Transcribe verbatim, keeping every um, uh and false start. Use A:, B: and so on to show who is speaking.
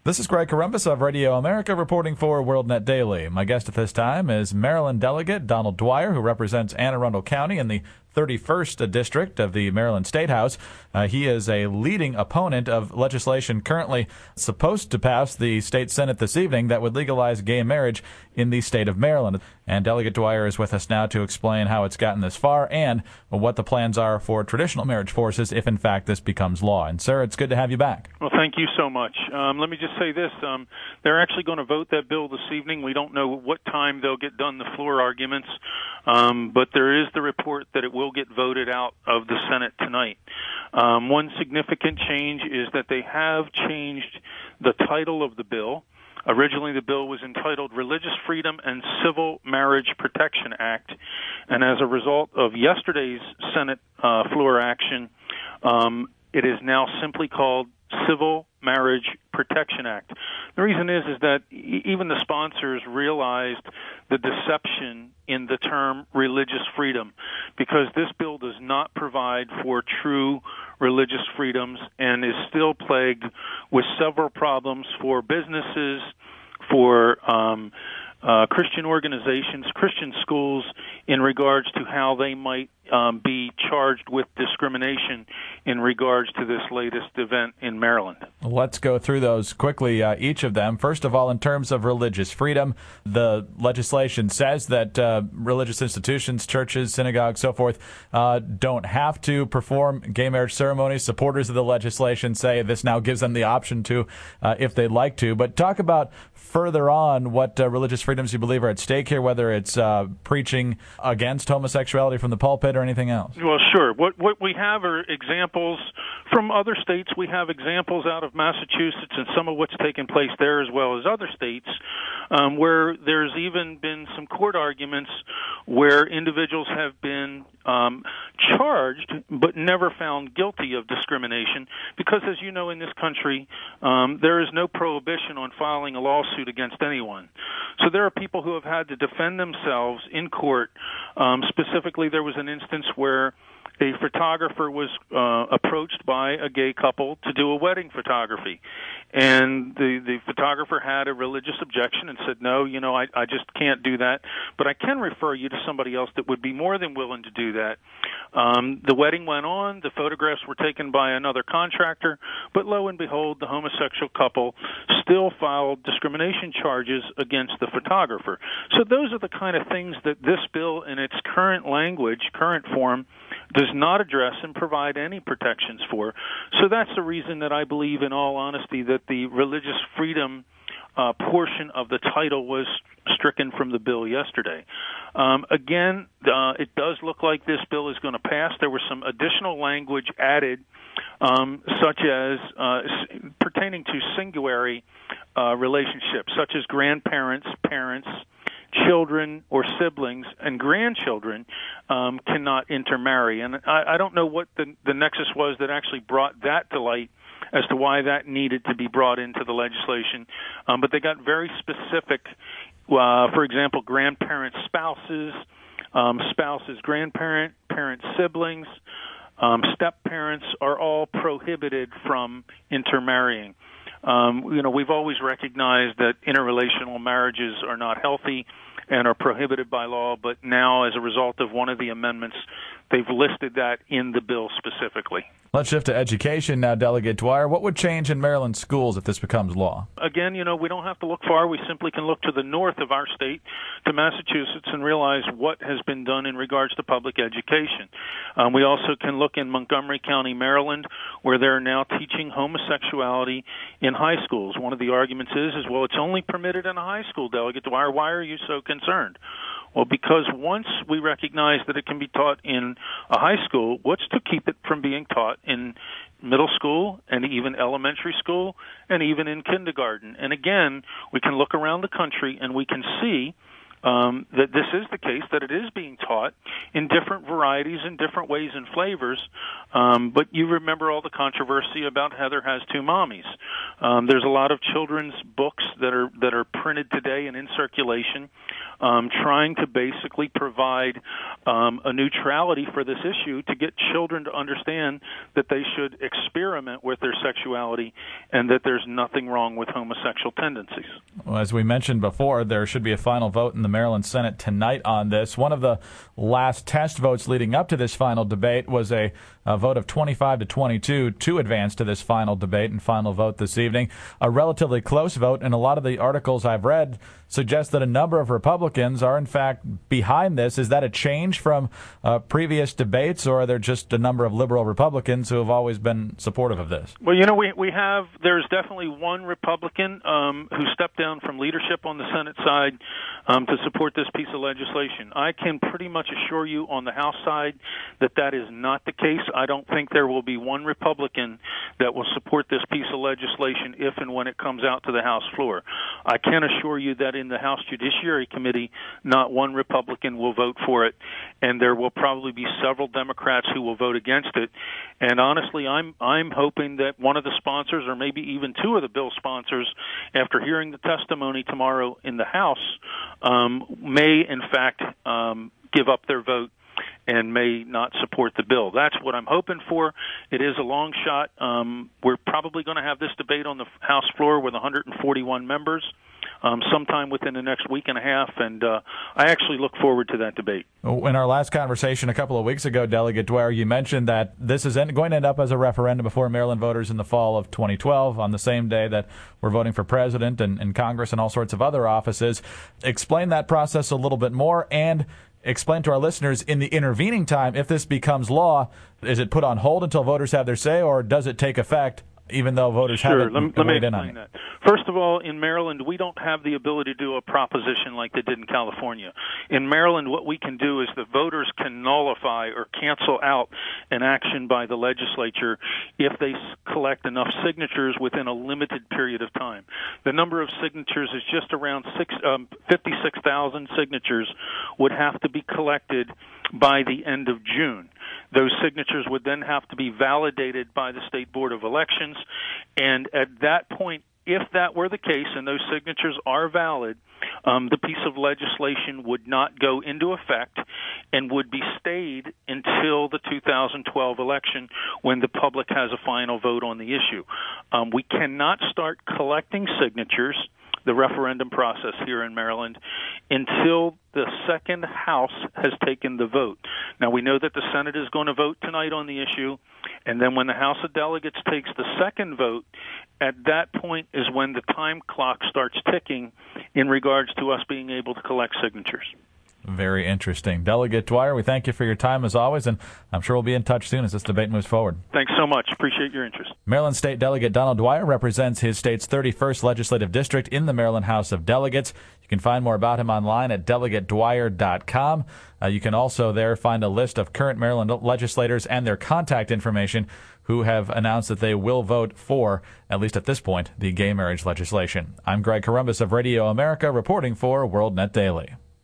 A: This is Greg Corombos of Radio America reporting for WorldNet Daily. My guest at this time is Maryland delegate Donald Dwyer, who represents Anne Arundel County in the thirty-first District of the Maryland State House. Uh, he is a leading opponent of legislation currently supposed to pass the state Senate this evening that would legalize gay marriage in the state of Maryland. And Delegate Dwyer is with us now to explain how it's gotten this far and what the plans are for traditional marriage forces if, in fact, this becomes law. And, sir, it's good to have you back.
B: Well, thank you so much. Um, let me just say this. Um, they're actually going to vote that bill this evening. We don't know what time they'll get done the floor arguments, um, but there is the report that it will get voted out of the Senate tonight. Um, one significant change is that they have changed the title of the bill. Originally, the bill was entitled Religious Freedom and Civil Marriage Protection Act, and as a result of yesterday's Senate uh, floor action, um, it is now simply called Civil Marriage Protection Act. The reason is is that e- even the sponsors realized the deception in the term religious freedom, because this bill does not provide for true religious freedoms and is still plagued with several problems for businesses, for um, uh, Christian organizations, Christian schools, in regards to how they might um, be charged with discrimination in regards to this latest event in Maryland.
A: Let's go through those quickly, uh, each of them. First of all, in terms of religious freedom, the legislation says that uh, religious institutions, churches, synagogues, so forth, uh, don't have to perform gay marriage ceremonies. Supporters of the legislation say this now gives them the option to uh, if they'd like to. But talk about further on what uh, religious freedoms you believe are at stake here, whether it's uh, preaching against homosexuality from the pulpit or anything else.
B: Well, sure. What what we have are examples from other states. We have examples out of Massachusetts and some of what's taken place there, as well as other states, um, where there's even been some court arguments where individuals have been um, charged but never found guilty of discrimination, because, as you know, in this country, um, there is no prohibition on filing a lawsuit against anyone. So there are people who have had to defend themselves in court. Um, specifically, there was an instance where a photographer was uh, approached by a gay couple to do a wedding photography. And the, the photographer had a religious objection and said, no, you know, I, I just can't do that, but I can refer you to somebody else that would be more than willing to do that. Um, the wedding went on. The photographs were taken by another contractor, but lo and behold, the homosexual couple still filed discrimination charges against the photographer. So those are the kind of things that this bill in its current language, current form, does not address and provide any protections for. So that's the reason that I believe, in all honesty, that the religious freedom uh, portion of the title was stricken from the bill yesterday. Um, again, uh, it does look like this bill is going to pass. There was some additional language added, um, such as uh, pertaining to singularity uh, relationships, such as grandparents, parents, children or siblings and grandchildren um, cannot intermarry. And I, I don't know what the, the nexus was that actually brought that to light as to why that needed to be brought into the legislation. Um, but they got very specific, uh, for example, grandparent spouses, um, spouses grandparent, parent siblings, um, step-parents are all prohibited from intermarrying. Um, you know, we've always recognized that interrelational marriages are not healthy and are prohibited by law, but now, as a result of one of the amendments, they've listed that in the bill specifically.
A: Let's shift to education now, Delegate Dwyer. What would change in Maryland schools if this becomes law?
B: Again, you know, we don't have to look far. We simply can look to the north of our state, to Massachusetts, and realize what has been done in regards to public education. Um, we also can look in Montgomery County, Maryland, where they're now teaching homosexuality in high schools. One of the arguments is, is well, it's only permitted in a high school, Delegate Dwyer. Why are you so concerned? Well, because once we recognize that it can be taught in a high school, what's to keep it from being taught in middle school and even elementary school and even in kindergarten? And again, we can look around the country and we can see um, that this is the case, that it is being taught in different varieties, in different ways and flavors. Um, but you remember all the controversy about Heather Has Two Mommies. Um, there's a lot of children's books that are that are printed today and in circulation, um, trying to basically provide um, a neutrality for this issue to get children to understand that they should experiment with their sexuality and that there's nothing wrong with homosexual tendencies.
A: Well, as we mentioned before, there should be a final vote in the Maryland Senate tonight on this. One of the last test votes leading up to this final debate was a, a vote of twenty-five to twenty-two to advance to this final debate and final vote this evening. A relatively close vote, and a lot of the articles I've read suggest that a number of Republicans are, in fact, behind this. Is that a change from uh, previous debates, or are there just a number of liberal Republicans who have always been supportive of this?
B: Well, you know, we we have, there's definitely one Republican um, who stepped down from leadership on the Senate side um, to support this piece of legislation. I can pretty much assure you on the House side that that is not the case. I don't think there will be one Republican that will support this piece of legislation if and when it comes out to the House floor. I can assure you that in the House Judiciary Committee, not one Republican will vote for it, and there will probably be several Democrats who will vote against it. And honestly, I'm I'm hoping that one of the sponsors, or maybe even two of the bill sponsors, after hearing the testimony tomorrow in the House, um, may in fact um, give up their vote and may not support the bill. That's what I'm hoping for. It is a long shot. Um, we're probably going to have this debate on the House floor with one hundred forty-one members um, sometime within the next week and a half, and uh, I actually look forward to that debate.
A: In our last conversation a couple of weeks ago, Delegate Dwyer, you mentioned that this is going to end up as a referendum before Maryland voters in the fall of twenty twelve, on the same day that we're voting for president and, and Congress and all sorts of other offices. Explain that process a little bit more, and explain to our listeners, in the intervening time, if this becomes law, is it put on hold until voters have their say, or does it take effect even though voters
B: sure.
A: haven't
B: let me, let me
A: weighed in on it?
B: That. First of all, in Maryland, we don't have the ability to do a proposition like they did in California. In Maryland, what we can do is the voters can nullify or cancel out an action by the legislature if they collect enough signatures within a limited period of time. The number of signatures is just around six, um, fifty-six thousand signatures would have to be collected by the end of June. Those signatures would then have to be validated by the State Board of Elections, and at that point, if that were the case and those signatures are valid, um, the piece of legislation would not go into effect and would be stayed until the two thousand twelve election, when the public has a final vote on the issue. Um, we cannot start collecting signatures, the referendum process here in Maryland, until the second House has taken the vote. Now, we know that the Senate is going to vote tonight on the issue, and then when the House of Delegates takes the second vote, at that point is when the time clock starts ticking in regards to us being able to collect signatures.
A: Very interesting. Delegate Dwyer, we thank you for your time as always, and I'm sure we'll be in touch soon as this debate moves forward.
B: Thanks so much. Appreciate your interest.
A: Maryland State Delegate Donald Dwyer represents his state's thirty-first Legislative District in the Maryland House of Delegates. You can find more about him online at delegate dwyer dot com. Uh, you can also there find a list of current Maryland legislators and their contact information who have announced that they will vote for, at least at this point, the gay marriage legislation. I'm Greg Corombos of Radio America, reporting for WorldNet Daily.